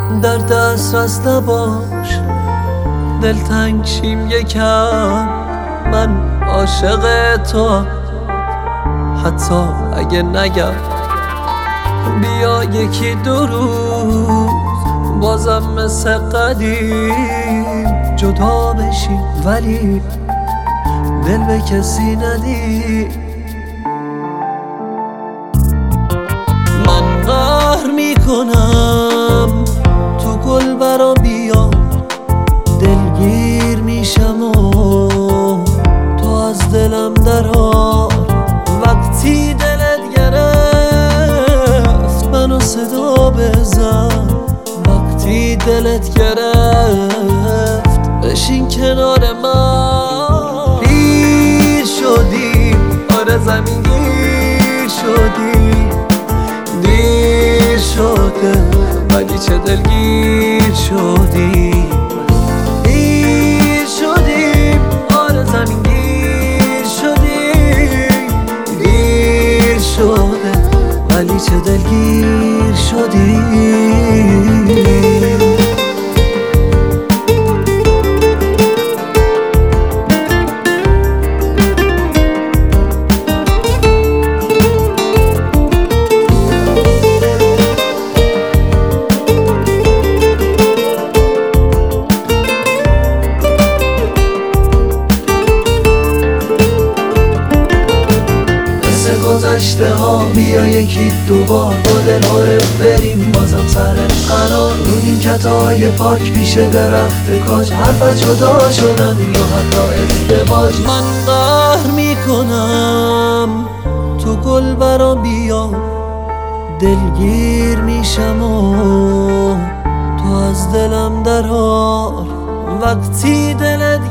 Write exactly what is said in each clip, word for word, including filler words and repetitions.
در دسترس نباش، دلتنگ شیم یکم، من عاشق تو. حتی اگه نگم بیا یکی دو روز، بازم مثل قدیم جدا بشیم، ولی دل به کسی ندی. من قهر میکنم تو گل برا بیا، دلگیر میشم و تو از دلم درار. وقتی دلت گرفت منو صدا بزن، وقتی دلت گرفت بشین کنار من. پیر شدیم، آره زمین گیر شدیم، دیر شده ولی چه دلگیر شدیم. پیر شدیم، آره زمین گیر شدیم، دیر شده ولی چه دلگیر شدیم. گذشته ها بیا یکی دوبار با دل عارف بریم بازم سر قرار. رو نیمکت‌های پاک پیش درخت کاج، حرف جدا شدن یا حتی ازدواج. من قهر میکنم تو گل برا بیا، دلگیر میشم و تو از دلم درار. وقتی دلت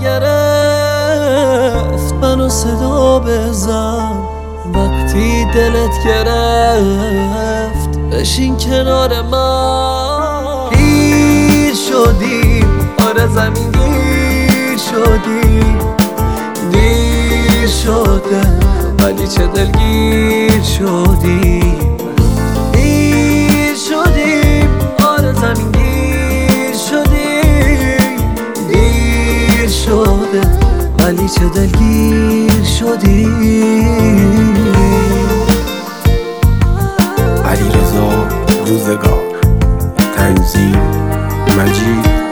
گرفت منو صدا بزن، وقتی دلت گرفت بشین کنار من. پیر شدیم، آره زمین گیر شدیم، دیر شده ولی چه دلگیر شدیم. پیر شدیم، آره زمین گیر شدیم، دیر شده ولی چه دلگیر شدیم. علیرضا روزگار، تنظیم مجید